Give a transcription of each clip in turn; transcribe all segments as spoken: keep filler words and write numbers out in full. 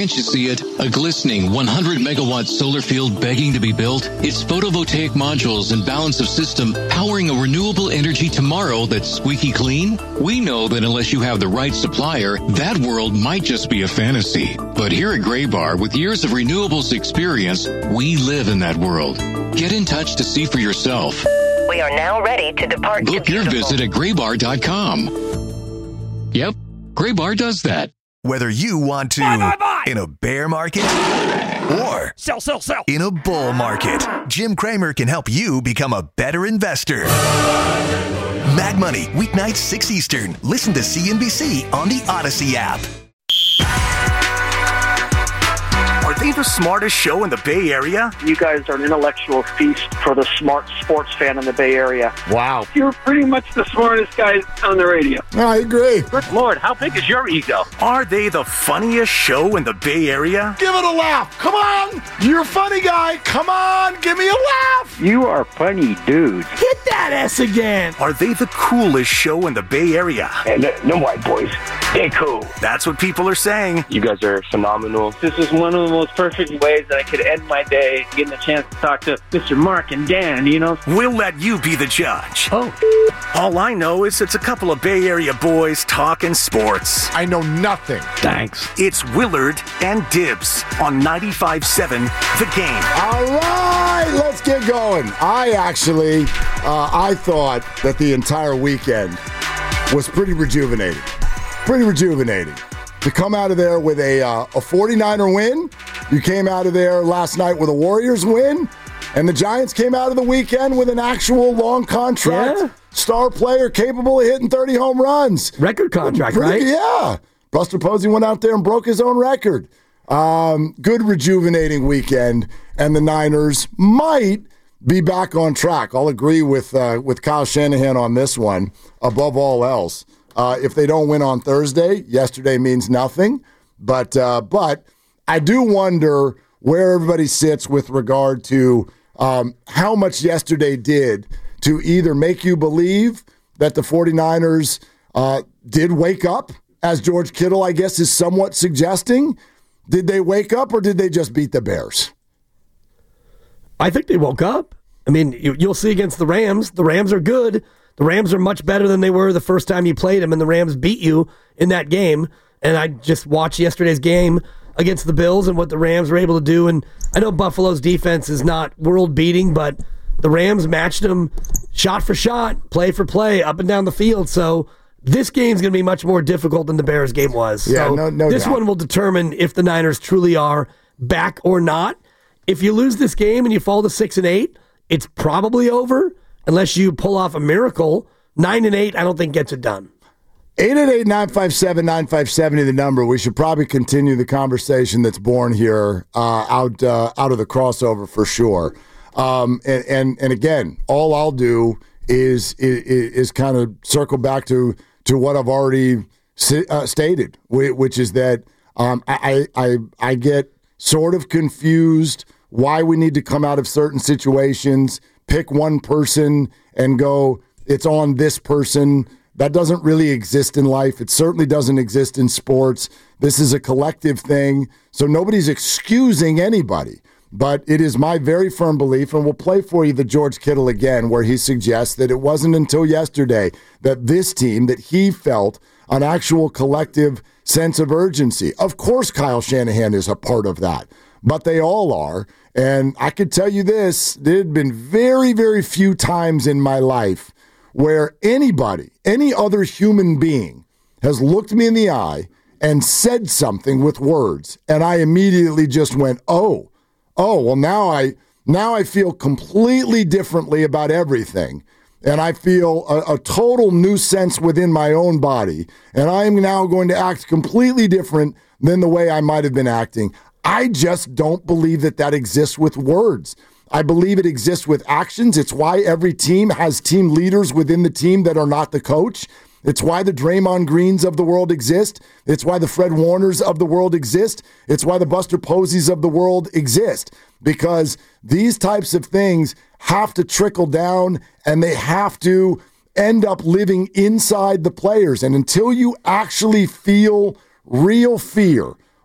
Can't you see it? A glistening one hundred megawatt solar field begging to be built? It's photovoltaic modules and balance of system powering a renewable energy tomorrow that's squeaky clean? We know that unless you have the right supplier, that world might just be a fantasy. But here at Graybar, with years of renewables experience, we live in that world. Get in touch to see for yourself. We are now ready to depart. Book your visit at graybar dot com. Yep, Graybar does that. Whether you want to buy, buy, buy. in a bear market or sell, sell, sell. in a bull market, Jim Cramer can help you become a better investor. Mad Money, weeknights six Eastern. Listen to C N B C on the Odyssey app. Are they the smartest show in the Bay Area? You guys are an intellectual feast for the smart sports fan in the Bay Area. Wow. You're pretty much the smartest guys on the radio. I agree. Good Lord, how big is your ego? Are they the funniest show in the Bay Area? Give it a laugh. Come on. You're a funny guy. Come on. Give me a laugh. You are funny, dude. Hit that S again. Are they the coolest show in the Bay Area? And them white boys, they cool. That's what people are saying. You guys are phenomenal. This is one of the most perfect ways that I could end my day, getting a chance to talk to Mister Mark and Dan, you know? We'll let you be the judge. Oh. All I know is it's a couple of Bay Area boys talking sports. I know nothing. Thanks. It's Willard and Dibs on ninety-five point seven The Game. All right, let's get going. I actually, uh, I thought that the entire weekend was pretty rejuvenating. Pretty rejuvenating. To come out of there with a uh, a forty-niner win. You came out of there last night with a Warriors win. And the Giants came out of the weekend with an actual long contract yeah. star player capable of hitting thirty home runs. Record contract, Pretty, right? Yeah. Buster Posey went out there and broke his own record. Um, good rejuvenating weekend. And the Niners might be back on track. I'll agree with uh, with Kyle Shanahan on this one above all else. Uh, if they don't win on Thursday, yesterday means nothing. But uh, but I do wonder where everybody sits with regard to um, how much yesterday did to either make you believe that the 49ers uh, did wake up, as George Kittle, I guess, is somewhat suggesting. Did they wake up or did they just beat the Bears? I think they woke up. I mean, you, you'll see against the Rams. The Rams are good. The Rams are much better than they were the first time you played them, and the Rams beat you in that game. And I just watched yesterday's game against the Bills and what the Rams were able to do. And I know Buffalo's defense is not world-beating, but the Rams matched them shot for shot, play for play, up and down the field. So this game's going to be much more difficult than the Bears game was. Yeah, so no, no this doubt. one will determine if the Niners truly are back or not. If you lose this game and you fall to six and eight, it's probably over unless you pull off a miracle. Nine and eight, I don't think gets it done. eight eight eight, nine five seven, nine five seven zero, the number. We should probably continue the conversation that's born here uh, out uh, out of the crossover for sure. Um, and, and and again, all I'll do is is, is kind of circle back to to what I've already uh, stated, which is that um, I, I I get sort of confused why we need to come out of certain situations, pick one person, and go, it's on this person. That doesn't really exist in life. It certainly doesn't exist in sports. This is a collective thing, so nobody's excusing anybody. But it is my very firm belief, and we'll play for you the George Kittle again, where he suggests that it wasn't until yesterday that this team, that he felt an actual collective sense of urgency. Of course, Kyle Shanahan is a part of that, but they all are. And I could tell you this, there had been very, very few times in my life where anybody, any other human being has looked me in the eye and said something with words, and I immediately just went, oh, oh, well, now I now I feel completely differently about everything, and I feel a, a total new sense within my own body, and I am now going to act completely different than the way I might have been acting. I just don't believe that that exists with words. I believe it exists with actions. It's why every team has team leaders within the team that are not the coach. It's why the Draymond Greens of the world exist. It's why the Fred Warners of the world exist. It's why the Buster Poseys of the world exist. Because these types of things have to trickle down and they have to end up living inside the players. And until you actually feel real fear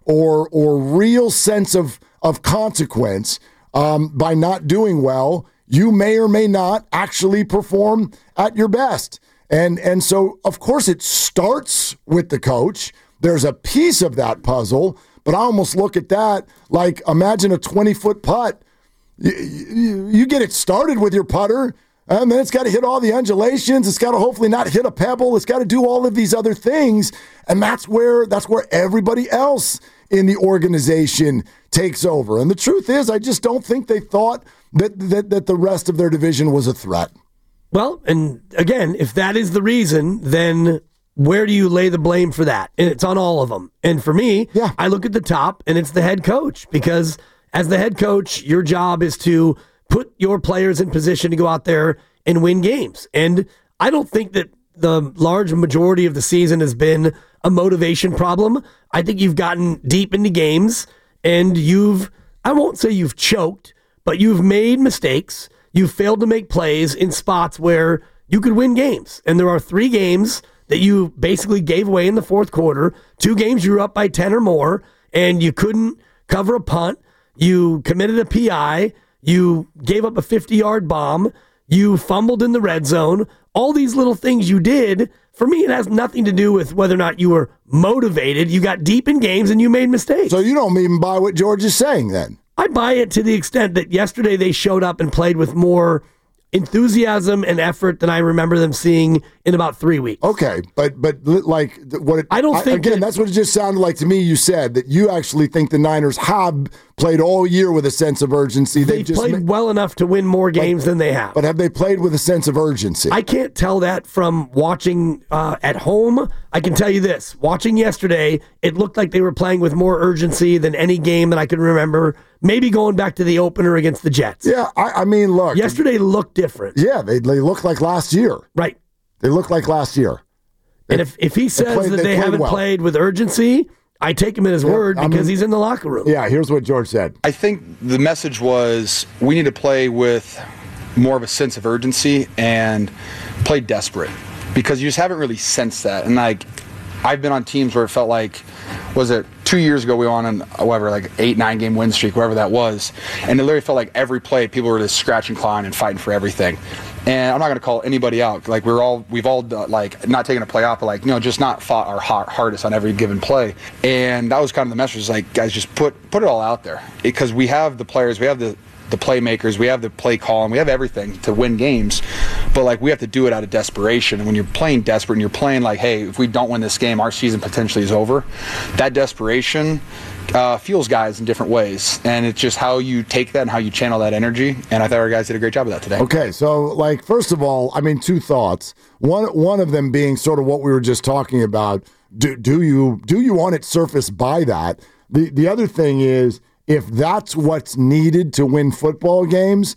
or or real sense of, of consequence um, by not doing well, you may or may not actually perform at your best. And and so, of course, it starts with the coach. There's a piece of that puzzle, but I almost look at that like, imagine a twenty-foot putt. You, you, you get it started with your putter, and then it's got to hit all the undulations. It's got to hopefully not hit a pebble. It's got to do all of these other things, and that's where that's where everybody else in the organization takes over. And the truth is, I just don't think they thought that that, that the rest of their division was a threat. Well, and again, if that is the reason, then where do you lay the blame for that? And it's on all of them. And for me, yeah. I look at the top, and it's the head coach, because as the head coach, your job is to put your players in position to go out there and win games. And I don't think that the large majority of the season has been a motivation problem. I think you've gotten deep into games, and you've, I won't say you've choked, but you've made mistakes. You've failed to make plays in spots where you could win games. And there are three games that you basically gave away in the fourth quarter. Two games you were up by ten or more, and you couldn't cover a punt. You committed a P I. You gave up a fifty-yard bomb. You fumbled in the red zone. All these little things you did, for me, it has nothing to do with whether or not you were motivated. You got deep in games and you made mistakes. So you don't even buy what George is saying then? I buy it to the extent that yesterday they showed up and played with more enthusiasm and effort than I remember them seeing in about three weeks. Okay, but but like what it, I don't think I, again that, that's what it just sounded like to me. You said that you actually think the Niners have played all year with a sense of urgency. They've, they've played ma- well enough to win more games but, than they have. But have they played with a sense of urgency? I can't tell that from watching uh, at home. I can tell you this. Watching yesterday, it looked like they were playing with more urgency than any game that I can remember. Maybe going back to the opener against the Jets. Yeah, I, I mean, look. Yesterday looked different. Yeah, they, they looked like last year. Right. They looked like last year. They, and if, if he says they played, that they, they haven't well. played with urgency, I take him at his yeah, word because I mean, he's in the locker room. Yeah, here's what George said. I think the message was we need to play with more of a sense of urgency and play desperate, because you just haven't really sensed that. And like, I've been on teams where it felt like, was it two years ago we were on an, whatever, like eight, nine game win streak, whatever that was. And it literally felt like every play people were just scratching, clawing, and fighting for everything. And I'm not going to call anybody out. Like we're all, we've all done, like not taking a play off, but like, you know, just not fought our hardest on every given play. And that was kind of the message, like, guys, just put, put it all out there, because we have the players, we have the, the playmakers, we have the play call, and we have everything to win games, but like we have to do it out of desperation. And when you're playing desperate and you're playing like, hey, if we don't win this game, our season potentially is over, that desperation uh, fuels guys in different ways, and it's just how you take that and how you channel that energy. And I thought our guys did a great job of that today. Okay, so like first of all, I mean, two thoughts. One one of them being sort of what we were just talking about. Do do you do you want it surface by that? The the other thing is, if that's what's needed to win football games,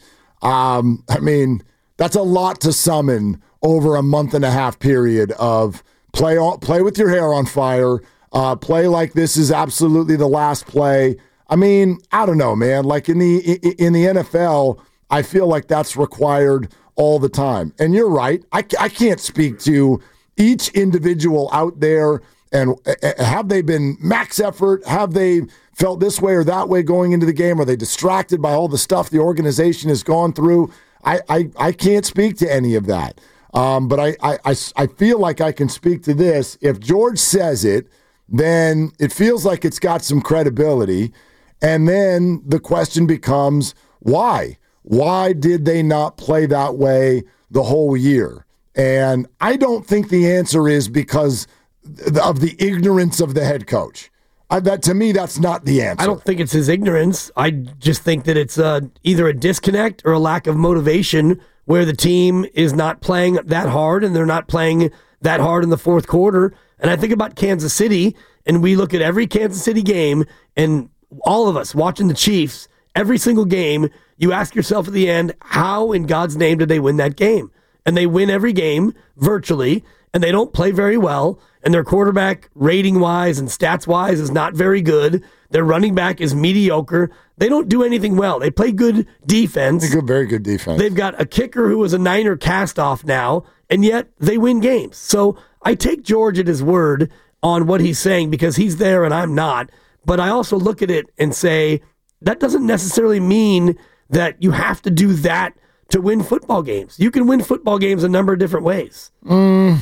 um, I mean, that's a lot to summon over a month and a half period of play on, play with your hair on fire, uh, play like this is absolutely the last play. I mean, I don't know, man. Like in the in the N F L, I feel like that's required all the time. And you're right. I, I can't speak to each individual out there and have they been max effort? Have they felt this way or that way going into the game? Are they distracted by all the stuff the organization has gone through? I, I, I can't speak to any of that. Um, but I, I, I, I feel like I can speak to this. If George says it, then it feels like it's got some credibility. And then the question becomes, why? Why did they not play that way the whole year? And I don't think the answer is because of the ignorance of the head coach. I, that to me, that's not the answer. I don't think it's his ignorance. I just think that it's uh, either a disconnect or a lack of motivation where the team is not playing that hard and they're not playing that hard in the fourth quarter. And I think about Kansas City, and we look at every Kansas City game, and all of us watching the Chiefs, every single game, you ask yourself at the end, how in God's name did they win that game? And they win every game virtually, and they don't play very well, and their quarterback rating-wise and stats-wise is not very good. Their running back is mediocre. They don't do anything well. They play good defense. They go very good defense. They've got a kicker who is a Niner cast-off now, and yet they win games. So I take George at his word on what he's saying because he's there and I'm not. But I also look at it and say, that doesn't necessarily mean that you have to do that to win football games. You can win football games a number of different ways. Mm,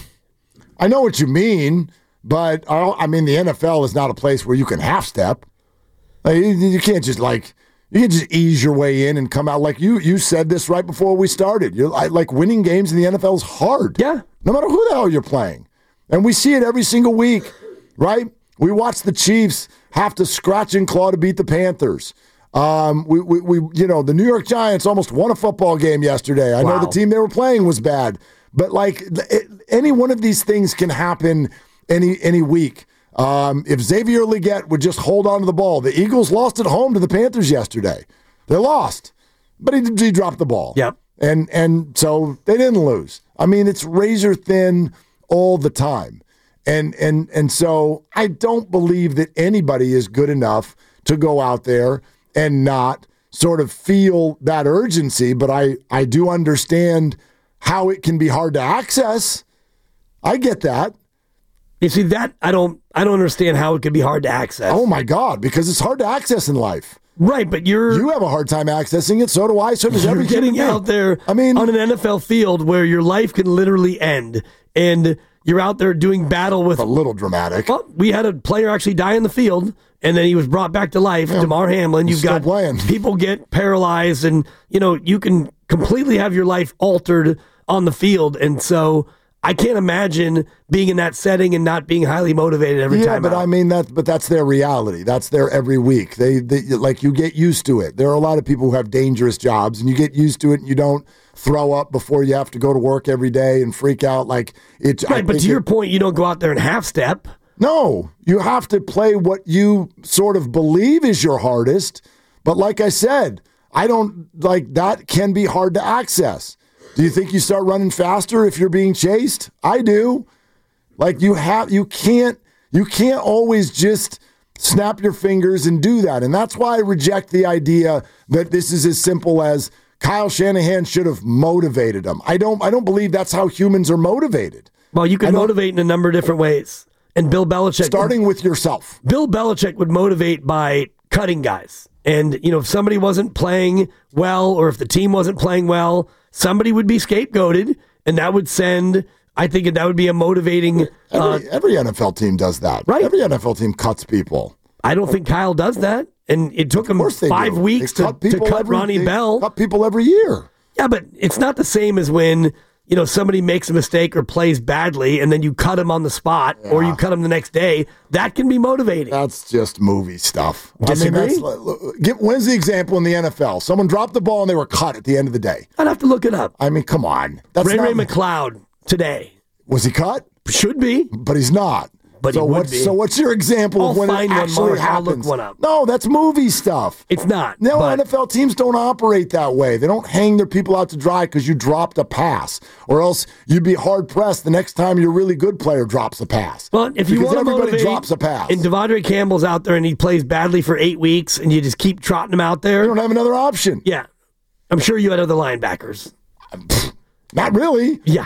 I know what you mean, but I, I mean, the N F L is not a place where you can half step. Like, you, you can't just like, you can just ease your way in and come out. Like you, you said this right before we started. You're I, like winning games in the N F L is hard. Yeah. No matter who the hell you're playing. And we see it every single week, right? We watch the Chiefs have to scratch and claw to beat the Panthers. Um, we, we, we, you know, the New York Giants almost won a football game yesterday. I wow. know the team they were playing was bad, but like it, any one of these things can happen any any week. Um, if Xavier Legette would just hold on to the ball, the Eagles lost at home to the Panthers yesterday. They lost, but he, he dropped the ball. Yep. And and so they didn't lose. I mean, it's razor thin all the time. And and and so I don't believe that anybody is good enough to go out there and not sort of feel that urgency, but I, I do understand how it can be hard to access. I get that. You see, that I don't I don't understand how it could be hard to access. Oh my God, because it's hard to access in life. Right, but you're you have a hard time accessing it. So do I. So does you're every getting human being. out there. I mean, on an N F L field where your life can literally end, and you're out there doing battle with a little dramatic. Well, we had a player actually die in the field, and then he was brought back to life. Yeah. Damar Hamlin. You've got playing. People get paralyzed, and you know you can completely have your life altered on the field, and so. I can't imagine being in that setting and not being highly motivated every yeah, time. Yeah, but out. I mean that. But that's their reality. That's their every week. They, they like you get used to it. There are a lot of people who have dangerous jobs, and you get used to it, and you don't throw up before you have to go to work every day and freak out like it's. Right, but to your it, point, you don't go out there and half step. No, you have to play what you sort of believe is your hardest. But like I said, I don't like that can be hard to access. Do you think you start running faster if you're being chased? I do. Like you have, you can't, you can't always just snap your fingers and do that. And that's why I reject the idea that this is as simple as Kyle Shanahan should have motivated them. I don't, I don't believe that's how humans are motivated. Well, you can motivate in a number of different ways. And Bill Belichick, starting with yourself. Bill Belichick would motivate by cutting guys. And, you know, if somebody wasn't playing well or if the team wasn't playing well, somebody would be scapegoated, and that would send, I think that would be a motivating... Every, uh, every N F L team does that. Right. Every N F L team cuts people. I don't think Kyle does that, and it took him five do. weeks to cut, to cut every, Ronnie Bell. cut people every year. Yeah, but it's not the same as when... You know, somebody makes a mistake or plays badly, and then you cut him on the spot, yeah. or you cut him the next day. That can be motivating. That's just movie stuff. Disagree? I mean, that's, get, when's the example in the N F L? Someone dropped the ball and they were cut at the end of the day. I'd have to look it up. I mean, come on. That's Ray not, Ray McLeod today. Was he cut? Should be. But he's not. But so he would what's, be. So what's your example I'll of when find it one, actually Mark. happens? I'll look one up. No, that's movie stuff. It's not. No, but... N F L teams don't operate that way. They don't hang their people out to dry because you dropped a pass, or else you'd be hard pressed the next time your really good player drops a pass. Well, if you because want to everybody motivate, drops a pass, and Devondre Campbell's out there and he plays badly for eight weeks, and you just keep trotting him out there, you don't have another option. Yeah, I'm sure you had other linebackers. Not really. Yeah.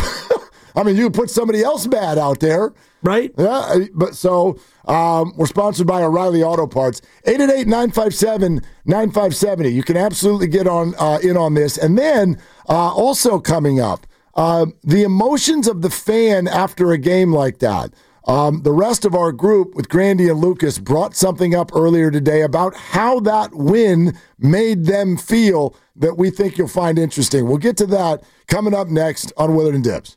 I mean, you put somebody else bad out there. Right? Yeah, but so um, we're sponsored by O'Reilly Auto Parts. eight eight eight, nine five seven, nine five seven zero. You can absolutely get on uh, in on this. And then uh, also coming up, uh, the emotions of the fan after a game like that. Um, the rest of our group with Grandy and Lucas brought something up earlier today about how that win made them feel that we think you'll find interesting. We'll get to that coming up next on Willard and Dibs.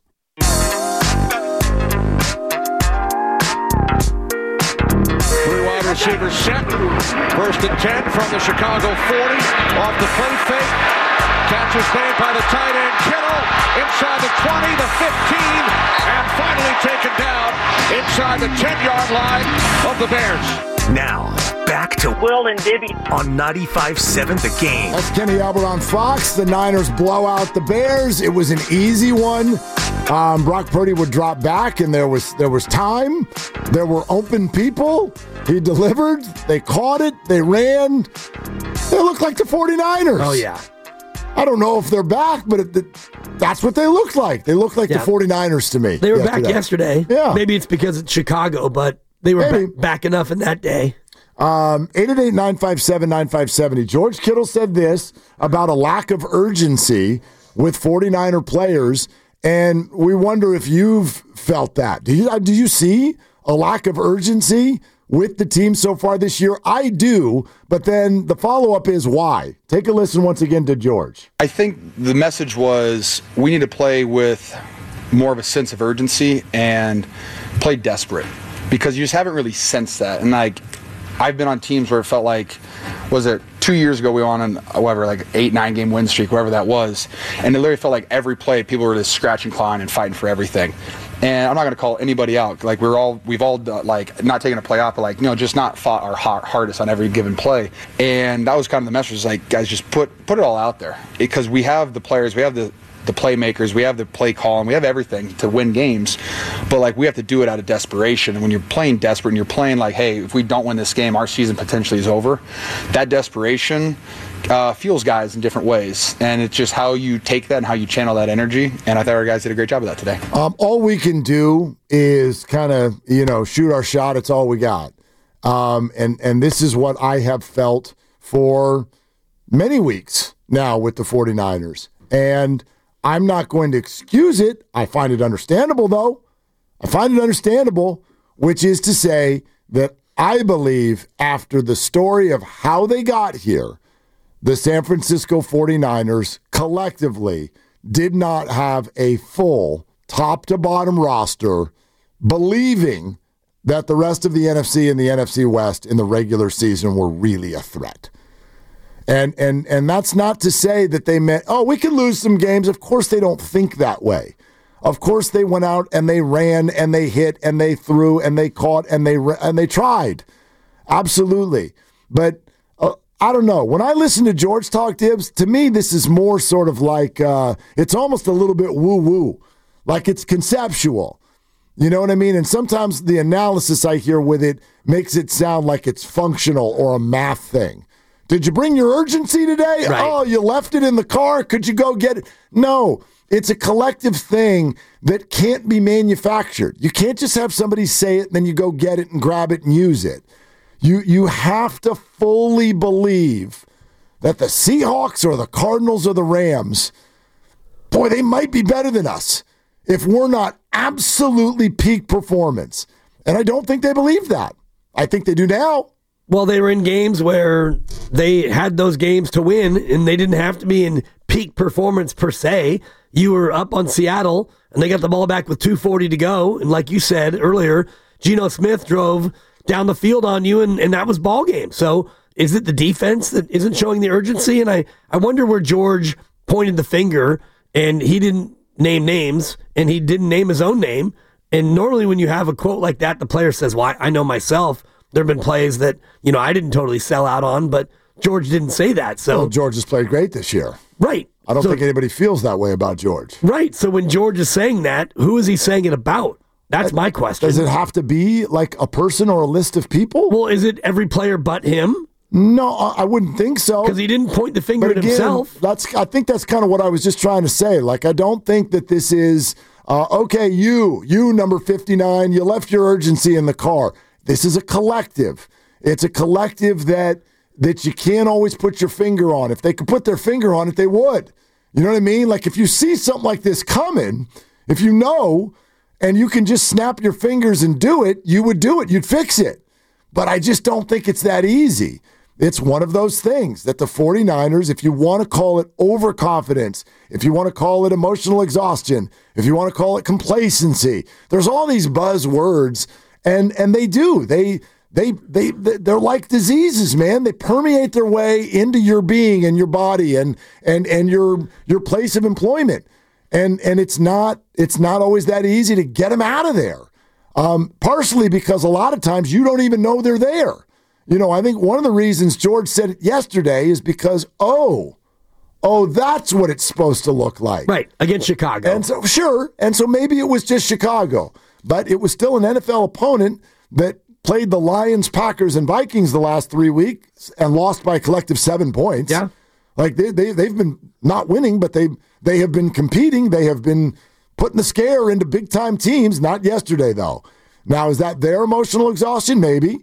Receiver set. First and ten from the Chicago forty. Off the play fake. Catch is made by the tight end Kittle. Inside the twenty, the fifteen, and finally taken down inside the ten-yard line of the Bears. Now, back to Will and Dibby on ninety-five point seven The Game. That's Kenny Albert on Fox. The Niners blow out the Bears. It was an easy one. Um, Brock Purdy would drop back, and there was there was time. There were open people. He delivered. They caught it. They ran. They looked like the 49ers. Oh, yeah. I don't know if they're back, but it, it, that's what they looked like. They looked like yeah. the 49ers to me. They were yesterday. back yesterday. Yeah. Maybe it's because it's Chicago, but they were ba- back enough in that day. Um, eight eight eight, nine five seven, nine five seven zero. George Kittle said this about a lack of urgency with 49er players, and we wonder if you've felt that. Do you, do you see a lack of urgency with the team so far this year? I do, but then the follow-up is why? Take a listen once again to George. I think the message was we need to play with more of a sense of urgency and play desperate, because you just haven't really sensed that. And like, I've been on teams where it felt like, was it two years ago we were on an, whatever, like eight, nine game win streak, whatever that was, and it literally felt like every play people were just scratching, clawing, and fighting for everything. And I'm not going to call anybody out. Like we're all, we've all uh, like not taking a play off, but like, you know, just not fought our hardest on every given play. And that was kind of the message. Like, guys, just put put it all out there, because we have the players, we have the the playmakers, we have the play call, and we have everything to win games, but like we have to do it out of desperation. And when you're playing desperate and you're playing like, hey, if we don't win this game, our season potentially is over, that desperation uh, fuels guys in different ways, and it's just how you take that and how you channel that energy. And I thought our guys did a great job of that today. Um, all we can do is kind of, you know, shoot our shot. It's all we got. Um, and, and this is what I have felt for many weeks now with the 49ers. And I'm not going to excuse it. I find it understandable, though. I find it understandable, which is to say that I believe after the story of how they got here, the San Francisco 49ers collectively did not have a full top-to-bottom roster, believing that the rest of the N F C and the N F C West in the regular season were really a threat. And and and that's not to say that they meant, oh, we could lose some games. Of course they don't think that way. Of course they went out and they ran and they hit and they threw and they caught and they and they tried. Absolutely. But uh, I don't know. When I listen to George talk, Dibs, to me this is more sort of like, uh, it's almost a little bit woo-woo. Like it's conceptual. You know what I mean? And sometimes the analysis I hear with it makes it sound like it's functional or a math thing. Did you bring your urgency today? Right. Oh, you left it in the car? Could you go get it? No, it's a collective thing that can't be manufactured. You can't just have somebody say it and then you go get it and grab it and use it. You, you have to fully believe that the Seahawks or the Cardinals or the Rams, boy, they might be better than us if we're not absolutely peak performance. And I don't think they believe that. I think they do now. Well, they were in games where they had those games to win, and they didn't have to be in peak performance per se. You were up on Seattle, and they got the ball back with two forty to go. And like you said earlier, Geno Smith drove down the field on you, and, and that was ball game. So is it the defense that isn't showing the urgency? And I, I wonder where George pointed the finger, and he didn't name names, and he didn't name his own name. And normally when you have a quote like that, the player says, well, I, I know myself. There have been plays that, you know, I didn't totally sell out on, but George didn't say that. So well, George has played great this year. Right. I don't so, think anybody feels that way about George. Right. So when George is saying that, who is he saying it about? That's my question. Does it have to be like a person or a list of people? Well, is it every player but him? No, I wouldn't think so. Because he didn't point the finger but at again, himself. That's. I think that's kind of what I was just trying to say. Like, I don't think that this is, uh, okay, you, you number fifty-nine, you left your urgency in the car. This is a collective. It's a collective that that you can't always put your finger on. If they could put their finger on it, they would. You know what I mean? Like if you see something like this coming, if you know, and you can just snap your fingers and do it, you would do it. You'd fix it. But I just don't think it's that easy. It's one of those things that the 49ers, if you want to call it overconfidence, if you want to call it emotional exhaustion, if you want to call it complacency, there's all these buzzwords, and and they do. They They, they, they're like diseases, man. They permeate their way into your being and your body and, and, and your, your place of employment. And, and it's not, it's not always that easy to get them out of there. Um, partially because a lot of times you don't even know they're there. You know, I think one of the reasons George said it yesterday is because, oh, oh, that's what it's supposed to look like. Right, against Chicago. And so, sure, and so maybe it was just Chicago, but it was still an N F L opponent that played the Lions, Packers, and Vikings the last three weeks and lost by a collective seven points. Yeah. Like, they, they, they've been not winning, but they they have been competing. They have been putting the scare into big-time teams. Not yesterday, though. Now, is that their emotional exhaustion? Maybe.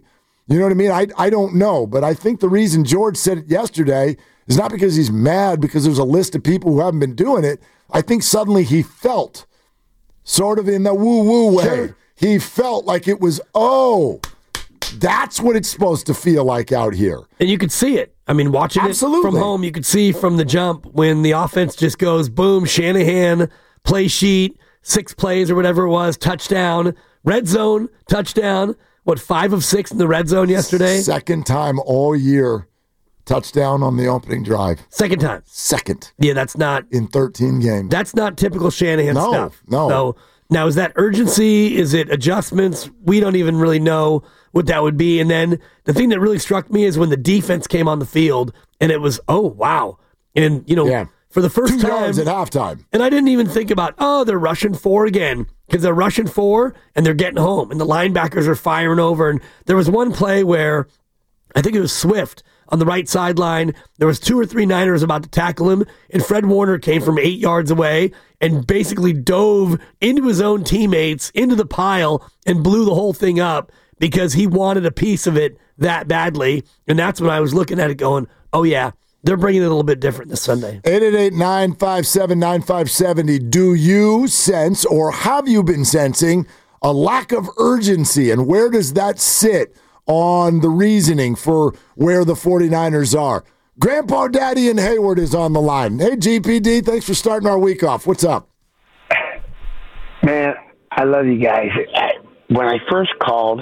You know what I mean? I, I don't know, but I think the reason George said it yesterday is not because he's mad because there's a list of people who haven't been doing it. I think suddenly he felt, sort of in the woo-woo way, sure. he felt like it was, oh, that's what it's supposed to feel like out here. And you could see it. I mean, watching Absolutely. it from home, you could see from the jump when the offense just goes, boom, Shanahan, play sheet, six plays or whatever it was, touchdown, red zone, touchdown. What, five of six in the red zone yesterday? Second time all year, touchdown on the opening drive. Second time. Second. Yeah, that's not. In thirteen games. That's not typical Shanahan no, stuff. No, So now, is that urgency? Is it adjustments? We don't even really know what that would be. And then the thing that really struck me is when the defense came on the field and it was, oh, wow. And, you know, yeah. for the first Two time. yards at halftime. And I didn't even think about, oh, they're rushing four again. Because they're rushing four and they're getting home. And the linebackers are firing over. And there was one play where I think it was Swift on the right sideline. There was two or three Niners about to tackle him. And Fred Warner came from eight yards away and basically dove into his own teammates, into the pile, and blew the whole thing up because he wanted a piece of it that badly. And that's when I was looking at it going, oh, yeah. They're bringing it a little bit different this Sunday. eight eight eight, nine five seven, nine five seven zero. Do you sense or have you been sensing a lack of urgency? And where does that sit on the reasoning for where the 49ers are? Grandpa Daddy in Hayward is on the line. Hey, G P D, thanks for starting our week off. What's up? Man, I love you guys. When I first called,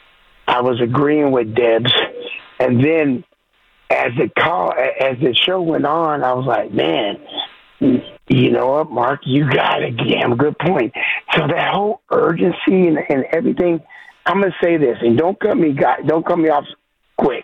I was agreeing with Debs. And then As the call, as the show went on, I was like, man, you know what, Mark, you got a damn good point. So that whole urgency and, and everything, I'm gonna say this, and don't cut me, guy, don't cut me off quick.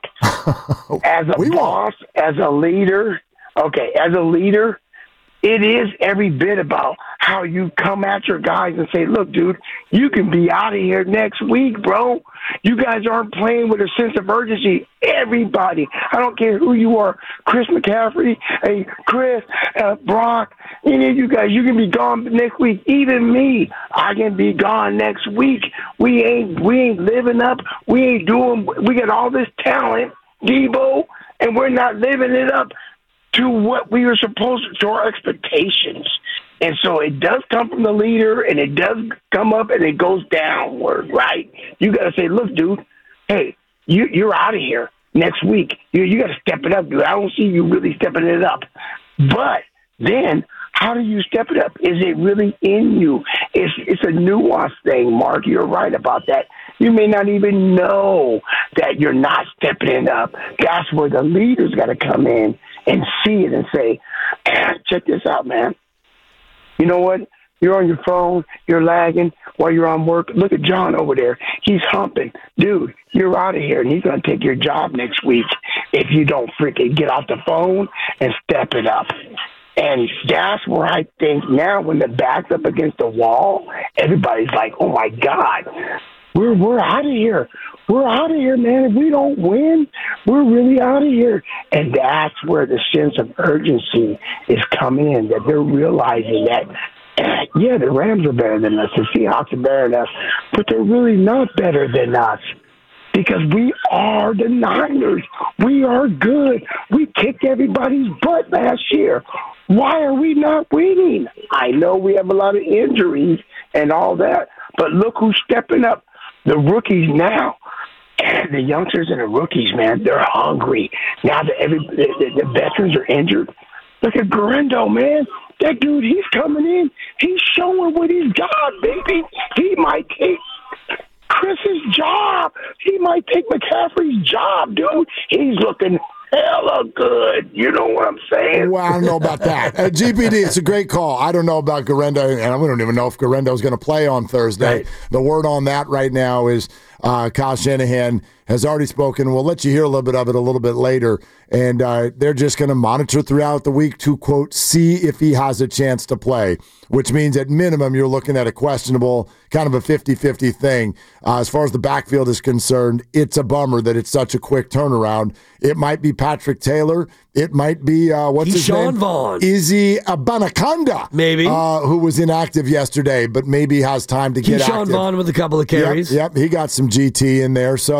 As a we boss, won't. as a leader, okay, as a leader, it is every bit about how you come at your guys and say, look, dude, you can be out of here next week, bro. You guys aren't playing with a sense of urgency. Everybody, I don't care who you are, Chris McCaffrey, hey, Chris, uh, Brock, any of you guys, you can be gone next week. Even me, I can be gone next week. We ain't, we ain't living up. We ain't doing, we got all this talent, Debo, and we're not living it up to what we were supposed to, to our expectations. And so it does come from the leader, and it does come up, and it goes downward, right? You got to say, look, dude, hey, you, you're out of here next week. You, you got to step it up, dude. I don't see you really stepping it up. But then how do you step it up? Is it really in you? It's, it's a nuanced thing, Mark. You're right about that. You may not even know that you're not stepping it up. That's where the leader's got to come in and see it and say, check this out, man. You know what? You're on your phone. You're lagging while you're on work. Look at John over there. He's humping. Dude, you're out of here, and he's going to take your job next week if you don't freaking get off the phone and step it up. And that's where I think now when the back's up against the wall, everybody's like, oh, my God, we're we're out of here. We're out of here, man. If we don't win, we're really out of here. And that's where the sense of urgency is coming in, that they're realizing that, yeah, the Rams are better than us, the Seahawks are better than us, but they're really not better than us because we are the Niners. We are good. We kicked everybody's butt last year. Why are we not winning? I know we have a lot of injuries and all that, but look who's stepping up. The rookies now, the youngsters and the rookies, man, they're hungry. Now that every the, the, the veterans are injured, look at Garendo, man. That dude, he's coming in. He's showing what he's got, baby. He might take Chris's job. He might take McCaffrey's job, dude. He's looking hella good. You know what I'm saying? Well, I don't know about that. Uh, G P D, it's a great call. I don't know about Garendo, and I don't even know if Garendo's going to play on Thursday. Right. The word on that right now is uh, Kyle Shanahan has already spoken. We'll let you hear a little bit of it a little bit later, and uh, they're just going to monitor throughout the week to, quote, see if he has a chance to play, which means at minimum you're looking at a questionable, kind of a fifty-fifty thing. Uh, as far as the backfield is concerned, it's a bummer that it's such a quick turnaround. It might be Patrick Taylor. It might be, uh, what's his Keyshawn name? Vaughn. Izzy Abanikanda. Maybe. Uh, who was inactive yesterday, but maybe has time to get Keyshawn active. Vaughn with a couple of carries. Yep, yep, he got some G T in there. So,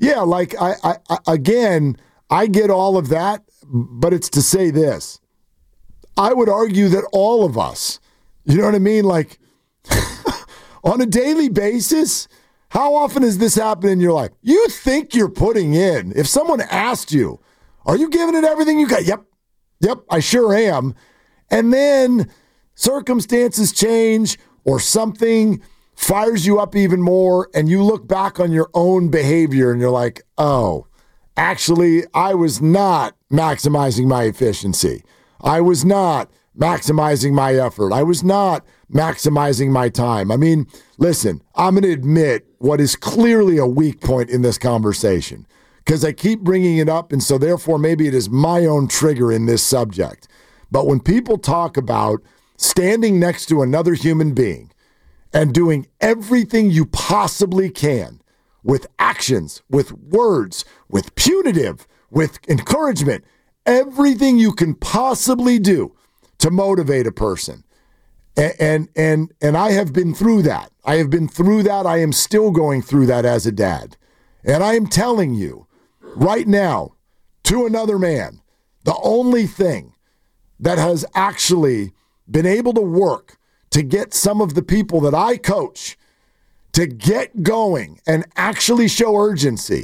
Yeah, like, I, I, I again, I get all of that, but it's to say this. I would argue that all of us, you know what I mean? Like, on a daily basis, how often has this happened in your life? You think you're putting in. If someone asked you, are you giving it everything you got? Yep. Yep, I sure am. And then circumstances change or something fires you up even more, and you look back on your own behavior and you're like, oh, actually, I was not maximizing my efficiency. I was not maximizing my effort. I was not maximizing my time. I mean, listen, I'm going to admit what is clearly a weak point in this conversation because I keep bringing it up, and so therefore maybe it is my own trigger in this subject. But when people talk about standing next to another human being and doing everything you possibly can with actions, with words, with punitive, with encouragement, everything you can possibly do to motivate a person. And, and and and I have been through that. I have been through that. I am still going through that as a dad. And I am telling you right now, to another man, the only thing that has actually been able to work to get some of the people that I coach to get going and actually show urgency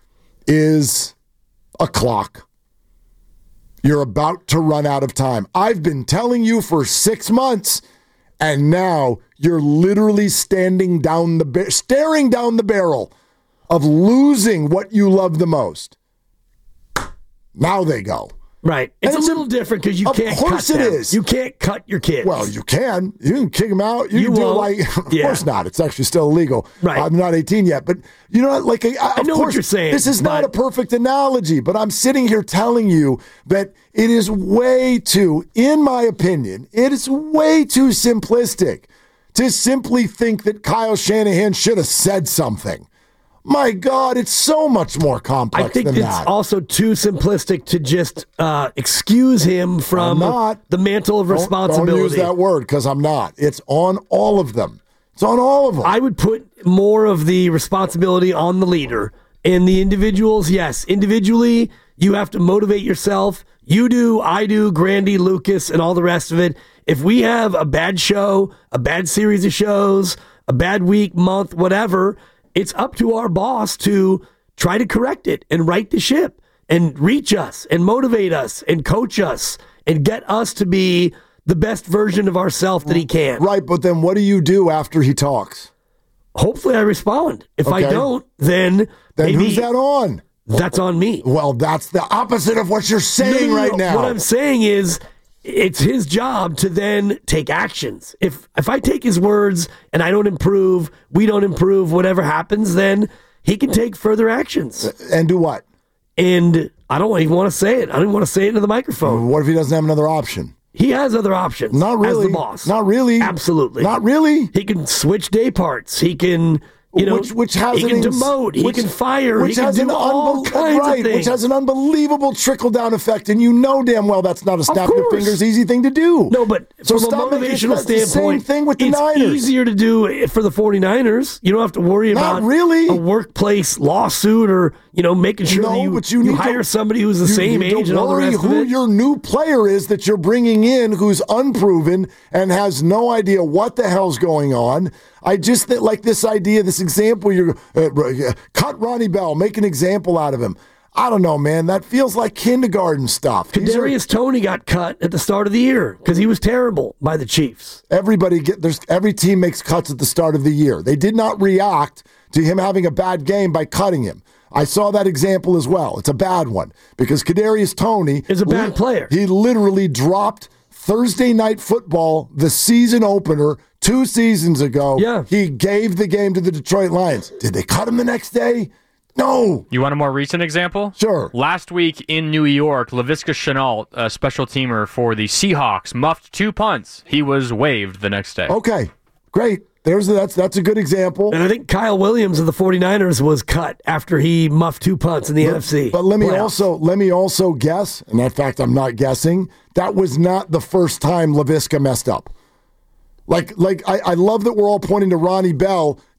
is a clock. You're about to run out of time. I've been telling you for six months, and now you're literally standing down the bar- staring down the barrel of losing what you love the most. Now they go. Right. It's And a little different because you of can't course cut it them. is. You can't cut your kids. Well, you can. You can kick them out. You, You can do it won't. like, of Yeah. course not. It's actually still illegal. Right. I'm not eighteen yet. But you know what? Like, I, I of know what course, you're saying, this is not a but- perfect analogy, but I'm sitting here telling you that it is way too, in my opinion, it is way too simplistic to simply think that Kyle Shanahan should have said something. My God, it's so much more complex I think than it's that. also too simplistic to just uh, excuse him I'm from not. the mantle of Don't- responsibility. Don't use that word because I'm not. It's on all of them. It's on all of them. I would put more of the responsibility on the leader and the individuals. Yes, individually, you have to motivate yourself. You do, I do, Grandy, Lucas, and all the rest of it. If we have a bad show, a bad series of shows, a bad week, month, whatever, it's up to our boss to try to correct it and right the ship and reach us and motivate us and coach us and get us to be the best version of ourselves that he can. Right, but then what do you do after he talks? Hopefully I respond. If I Okay. don't, then Then maybe who's that on? that's on me. Well, that's the opposite of what you're saying No, no, no, right no. now. What I'm saying is it's his job to then take actions. If if I take his words and I don't improve, we don't improve, whatever happens, then he can take further actions. And do what? And I don't even want to say it. I don't even want to say it into the microphone. What if he doesn't have another option? He has other options. Not really. As the boss. Not really. Absolutely. Not really. He can switch day parts. He can, you know, which, which has he can an ins- demote. He which- can fire. Which He can has do an all unbel- kinds right, of things. which has an unbelievable trickle down effect, and you know damn well that's not a snap your course. fingers easy thing to do. No, but So from a stop making- motivational that's the standpoint, same thing with the it's Niners. easier to do it for the 49ers. You don't have to worry Not about really. a workplace lawsuit or, you know, making sure No, that you, but you you need to- hire somebody who's the You same need to age and all the worry rest of who it. your new player is that you're bringing in who's unproven and has no idea what the hell's going on. I just think like this idea, this example, you're uh, cut Ronnie Bell, make an example out of him. I don't know, man. That feels like kindergarten stuff. These are- Kadarius Toney got cut at the start of the year because he was terrible by the Chiefs. Everybody get there's every team makes cuts at the start of the year. They did not react to him having a bad game by cutting him. I saw that example as well. It's a bad one because Kadarius Toney Is a bad player. He literally dropped Thursday Night Football, the season opener, two seasons ago. Yeah. He gave the game to the Detroit Lions. Did they cut him the next day? No. You want a more recent example? Sure. Last week in New York, Laviska Shenault, a special teamer for the Seahawks, muffed two punts. He was waived the next day. Okay, great. There's a, that's that's a good example. And I think Kyle Williams of the 49ers was cut after he muffed two punts in the N F C. But let me playoffs. also let me also guess, and in fact, I'm not guessing. That was not the first time Laviska messed up. Like, like I, I love that we're all pointing to Ronnie Bell.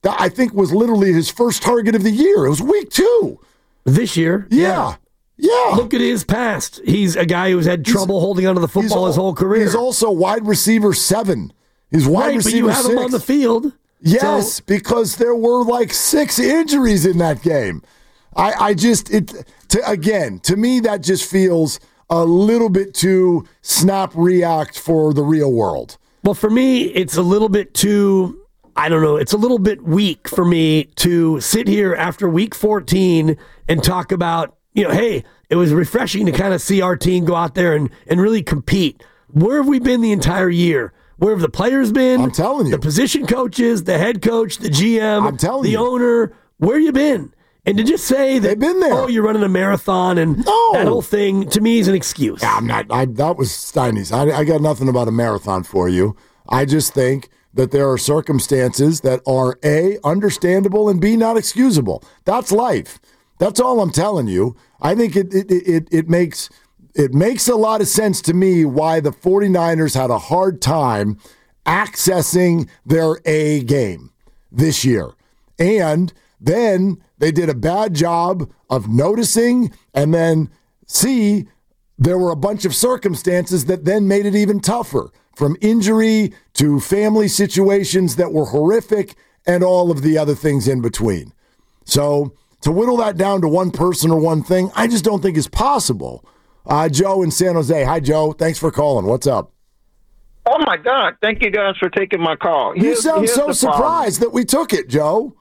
that I think was literally his first target of the year. It was week two. This year? Yeah. Yeah. yeah. Look at his past. He's a guy who's had trouble he's, holding onto the football his whole career. He's also wide receiver seven. He's wide right, receiver but you have six. him on the field. Yes, so. because there were like six injuries in that game. I, I just, it to, again, to me, that just feels a little bit too snap react for the real world. Well, for me, it's a little bit too, I don't know, it's a little bit weak for me to sit here after week fourteen and talk about, you know, hey, it was refreshing to kind of see our team go out there and, and really compete. Where have we been the entire year? Where have the players been? I'm telling you. The position coaches, the head coach, the G M, I'm telling the you. owner, where you been? And to just say that, They've been there. oh, you're running a marathon and no. that whole thing, to me, is an excuse. Yeah, I'm not. I, that was Steiny's. I, I got nothing about a marathon for you. I just think that there are circumstances that are A, understandable, and B, not excusable. That's life. That's all I'm telling you. I think it it it, it makes it makes a lot of sense to me why the 49ers had a hard time accessing their A game this year. And then they did a bad job of noticing, and then C, there were a bunch of circumstances that then made it even tougher, from injury to family situations that were horrific and all of the other things in between. So to whittle that down to one person or one thing, I just don't think is possible. Uh, Joe in San Jose. Hi, Joe. Thanks for calling. What's up? Oh, my God. Thank you guys for taking my call. You Here's, sound here's so surprised that we took it, Joe.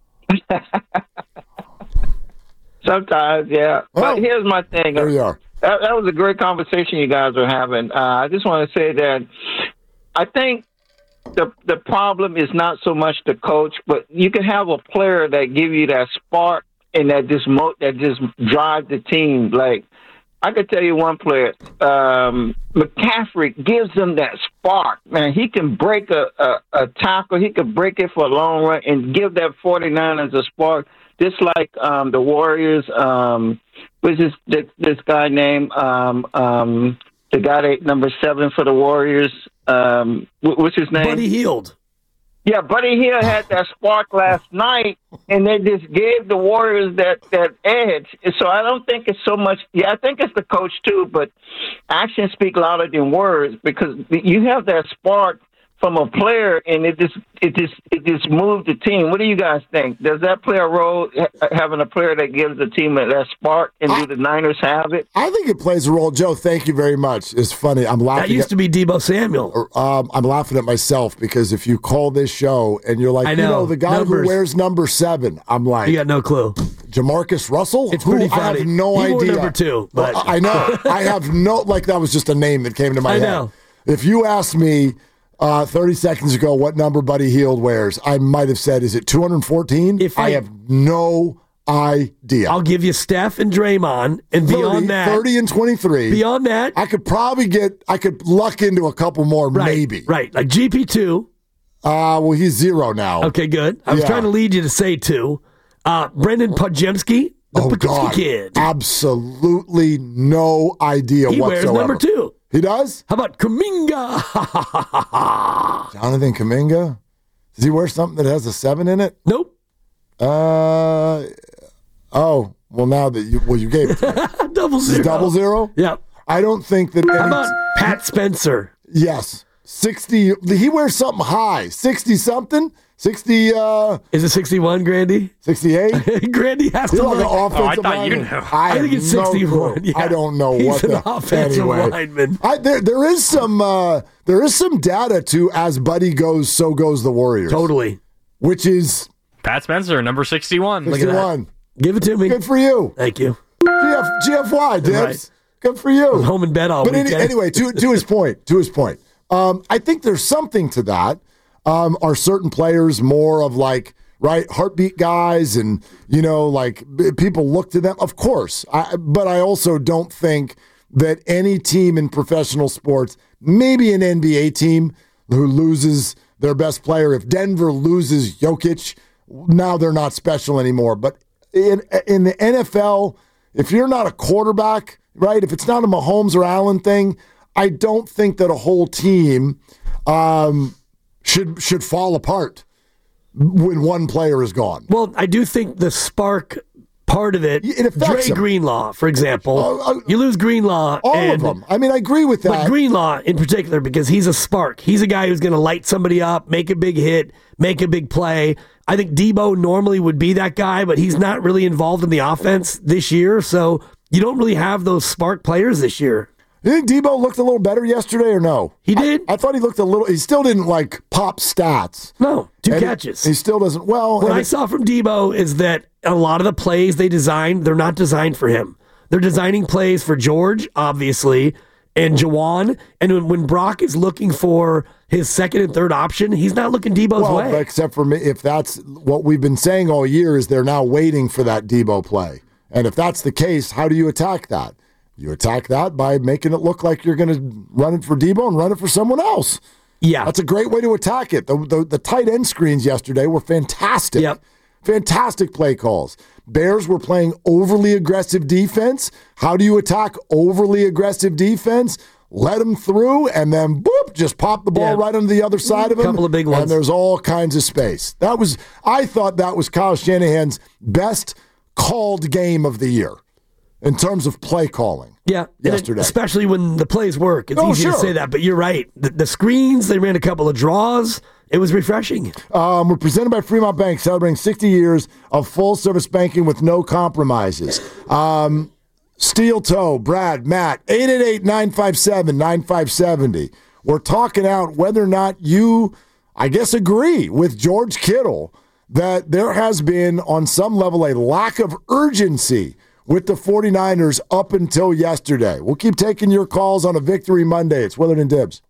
Sometimes, yeah. Oh, but here's my thing. There you are. That, that was a great conversation you guys are having. Uh, I just want to say that I think the the problem is not so much the coach, but you can have a player that give you that spark and that just mo- that just drive the team. Like, I could tell you one player, um, McCaffrey gives them that spark. Man, he can break a, a, a tackle. He could break it for a long run and give that 49ers a spark. Just like um, the Warriors, um, which is this, this guy named, um, um, the guy that number seven for the Warriors, um, what's his name? Buddy Hield. Yeah, Buddy Hield had that spark last night, and they just gave the Warriors that, that edge. So I don't think it's so much. Yeah, I think it's the coach too, but actions speak louder than words, because you have that spark from a player, and it just it just it just moved the team. What do you guys think? Does that play a role, having a player that gives the team that spark, and I, do the Niners have it? I think it plays a role. Joe, thank you very much. It's funny. I'm laughing. That used at, to be Deebo Samuel. Um, I'm laughing at myself because if you call this show and you're like, I know, you know, the guy numbers. who wears number seven, I'm like, you got no clue. Jamarcus Russell? It's pretty who, funny. I have no he idea. Wore number two, but well, I know. I have no, like that was just a name that came to my I head. know. If you asked me uh, thirty seconds ago what number Buddy Hield wears, I might have said, is it two hundred fourteen? If I, I have no idea. I'll give you Steph and Draymond, and thirty, beyond that, thirty and twenty-three. Beyond that, I could probably get, I could luck into a couple more, right, maybe. Right, like G P two. Uh, well, he's zero now. Okay, good. I was Yeah. trying to lead you to say two. Uh, Brendan Podjemski, the oh, Patooski God. kid. Absolutely no idea he whatsoever. wears number two. He does? How about Kuminga? Jonathan Kuminga? Does he wear something that has a seven in it? Nope. Uh, oh, well, now that you, well, you gave it to me. Double zero. Double zero? Yeah. I don't think that. How any, about Pat Spencer? Yes. sixty. He wears something high. sixty something? sixty. Uh, Is it sixty-one, Grandy? sixty-eight? Grandy has He's to like look. an offensive Oh, I thought lineman. you knew. I, I think it's have no sixty-one. clue. Yeah. I don't know He's what an the offensive anyway. lineman. I, there, there is some. Uh, there is some data to as Buddy goes, so goes the Warriors. Totally. Which is Pat Spencer, number sixty-one. sixty-one. Give it to me. Good for you. Thank you. G F, G F Y, Dibs. Right. Good for you. Home in bed all But any, weekend. anyway, to to his point, to his point, um, I think there's something to that. Um, are certain players more of like right heartbeat guys, and you know, like b- people look to them? Of course, I, but I also don't think that any team in professional sports, maybe an N B A team who loses their best player, if Denver loses Jokic, now they're not special anymore. But in in the N F L, if you're not a quarterback, right? If it's not a Mahomes or Allen thing, I don't think that a whole team um, should should fall apart. when one player is gone. Well, I do think the spark part of it, it affects Dre him. Greenlaw, for example, uh, uh, you lose Greenlaw. All and, of them. I mean, I agree with that. But Greenlaw in particular, because he's a spark. He's a guy who's going to light somebody up, make a big hit, make a big play. I think Debo normally would be that guy, but he's not really involved in the offense this year, so you don't really have those spark players this year. You think Debo looked a little better yesterday or no? He did. I, I thought he looked a little. He still didn't like pop stats. No, two and catches. He, he still doesn't. Well, what I it, saw from Debo is that a lot of the plays they designed, they're not designed for him. They're designing plays for George, obviously, and Jawan. And when, when Brock is looking for his second and third option, he's not looking Debo's well, way. Except for me, if that's what we've been saying all year, is they're now waiting for that Debo play. And if that's the case, how do you attack that? You attack that by making it look like you're going to run it for Debo and run it for someone else. Yeah. That's a great way to attack it. The, the, the tight end screens yesterday were fantastic. Yep. Fantastic play calls. Bears were playing overly aggressive defense. How do you attack overly aggressive defense? Let them through, and then boop, just pop the ball yeah. right on the other side of them. A couple of big ones. And there's all kinds of space. That was, I thought that was Kyle Shanahan's best called game of the year in terms of play calling. Yeah, yesterday, especially when the plays work. It's oh, easy sure. to say that, but you're right. The, the screens, they ran a couple of draws. It was refreshing. Um, we're presented by Fremont Bank, celebrating sixty years of full-service banking with no compromises. Um, Steel Toe, Brad, Matt, eight eight eight, nine five seven, nine five seven zero. We're talking out whether or not you, I guess, agree with George Kittle that there has been, on some level, a lack of urgency with the 49ers up until yesterday. We'll keep taking your calls on a Victory Monday. It's Willard and Dibs.